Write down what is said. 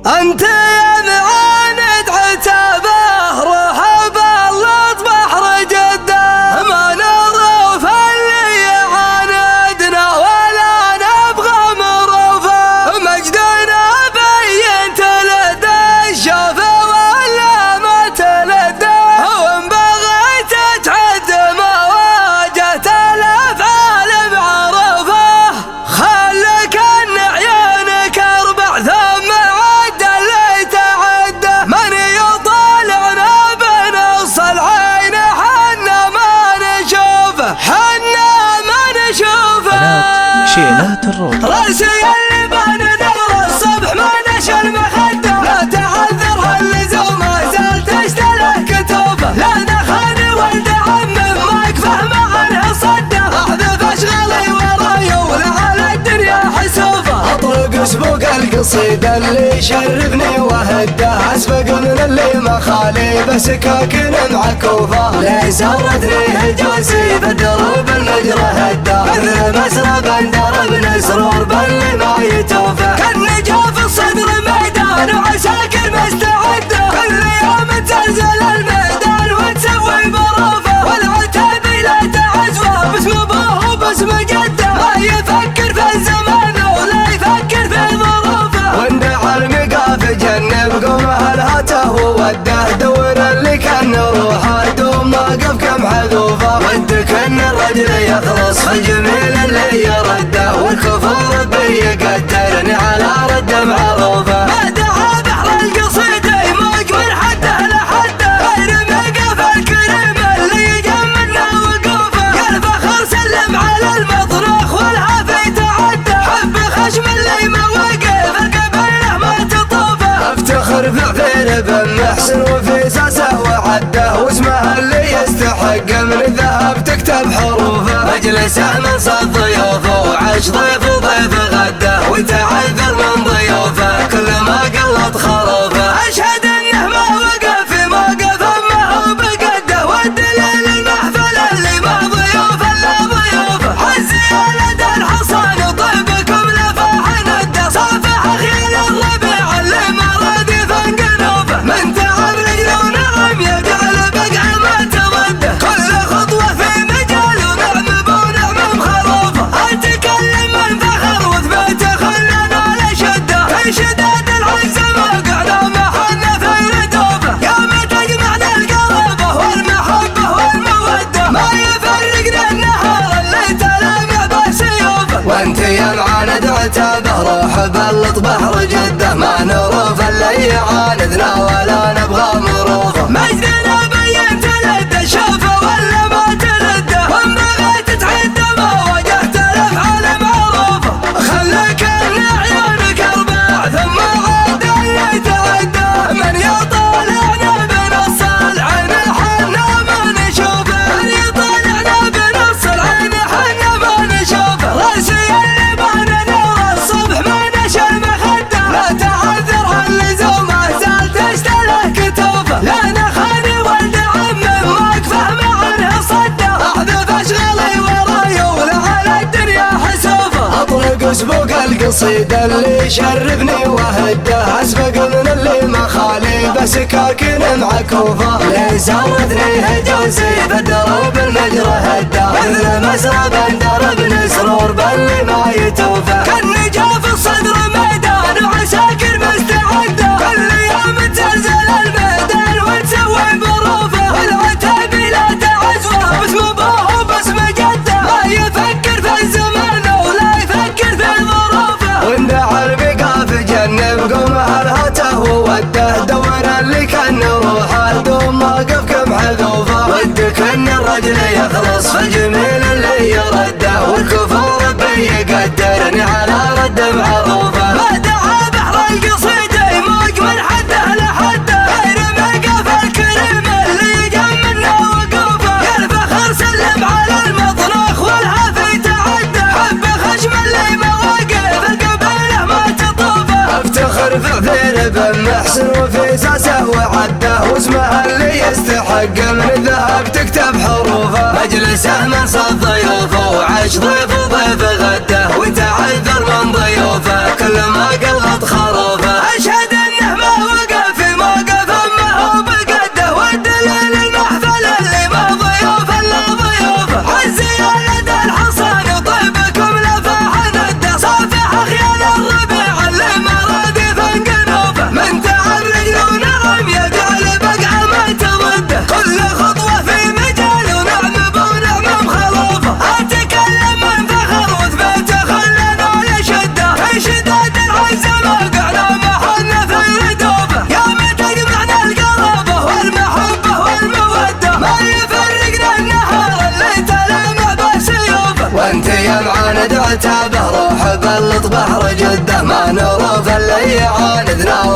أنت يا معاند عتابه رحب اللط بحر جده، ما نعرف اللي يعاندنا ولا نبغى مروفه، مجدنا بينت لدى الشوفه ولا ما تلده، وإن بغيت تعد ما واجهت الأفعال بعرفه، خلك ان عيونك اربع ثم عد اللي تعده، من يطالعنا بنص العين حنا ما نشوفه، حنا ما نشوفه. شيلات الروض راسي اللي بان نور الصبح ما نشى المخده، لا تعذر اللزوم ما زال تشتله كتوبه، لا دخل ولد عم ما يكفه مع انه صده، احذف اشغالي وراي ولا على الدنيا حسوفه، اطرق سبوق القصيده اللي يشرفني وهده، اسبق من اللي ما خالي بسكاكن معكوفه، ليس وردني هجوسي بالدروب المجرى هده، مثل مسرى بندر بن سرور باللي ما يتوفى، كان جاف الصدر ميدان وعساكر مستعده، كل يوم تنزل الميدان وتسوي بروفه، والعتابي لا تعزوه باسم ابوه وباسم جده، ما يفكر في الزمان ولا يفكر في ظروفه، وندع المقاف جنب قومه الهاته ووده، دور اللي كان روحه دوم واقف كم حذوفه، ودك ان الرجل يخلص في الجميل اللي يرده، والكفور ربي يقدرني على رد معروفه، ما دعا بحر القصيده يموج من حده لحده، غير مقاف الكريم اللي يجملنا وقوفه، يا الفخر سلم على المطروخ والعافي تعدى، حب خشم اللي ما وقف القبيله ما تطوفه، افتخر في عفير بن محسن وفي ساسه وعده، واسمه اللي يستحق من الذهب تكتب حروفه، مجلسه من صد ضيوفه وعش ضيف وضيف غده، وتعذر من ضيوفه كل ما قلط خروفه، اشهد انه ما وقف في موقف ما هو بقده، والدليل المحفل اللي ما ضيوف الا ضيوفه، عزي يا لدى الحصان وطيبكم لفاح نده، صافح خيل الربيع اللي ما رد يفنق نوفه، من تعب رجله ونعم يجعل بقع ما ترده، كل خطوه في مجال ونعم بونعم مخروفه، اتكلم من فخر وثباته خلنا لشده، في شداد العز موقعنا محنا في ردوفه، يوم تجمعنا القرابه والمحبه والموده، ما يفرقنا النهار اللي تلامع بسيوفه، وانت يا معاند عتابه روح بلط بحر جده، ما نروف اللي يعاندنا ولا نبغى مروفه، مجدنا بينت لده شوفه ولا ما تلده، وان بغيت تعد ما واجهت الافعال معروفه، خليك ان عيونك اربع ثم عاد اللي تعده، من يطالعنا بنص العين حنا ما نشوفه، من يطالعنا بنص العين حنا ما نشوفه، راسي اللي بان نور الصبح ما نشى المخده، لا تعذر اللزوم ما زال تشتله كتوفه، لا نخاني ولد عم ما يكفه مع انه صده، احذف اشغالي وراي ولا على الدنيا حسوفه، اطرق سبوق القصيده اللي يشرفني وهده، اسبق من اللي ما خالي بسكاكن معكوفه، ليس وردني هجوسي بالدروب المجرى هده، مثل مسرى بندر بن سرور باللي ما يتوفى، كان جاف الصدر ميدان وعساكر مستعده، كل يوم تنزل الميدان وتسوي بروفه، والعتابي لا تعزوه باسم ابوه وباسم جده، ما يفكر في الزمان ولا يفكر في ظروفه، وندع البقاف جنب قومه الهاته ووده، دور اللي كان روحه دوم واقف كم حذوفه، ودك ان الرجل يخلص في الجميل اللي يرده، والكفور ربي يقدرني على رد معروفه، ما دعا بحر القصيده يموج من حده لحده، غير مقاف الكريم اللي يجملنا وقوفه، يا الفخر سلم على المطروخ والعافي تعدى، حب خشم اللي ما وقف القبيله ما تطوفه، افتخر في عفير بن محسن وفي ساسه وعده، واسمه اللي يستحق من الذهب تكتب حروفه، مجلسه من صد ضيوفه وعش ضيف وضيف غده، وتعذر من ضيوفه كل ما قلط خروفه، اشهد ان عتابه روح بلط بحر جده ما نروف اللي يعاندنا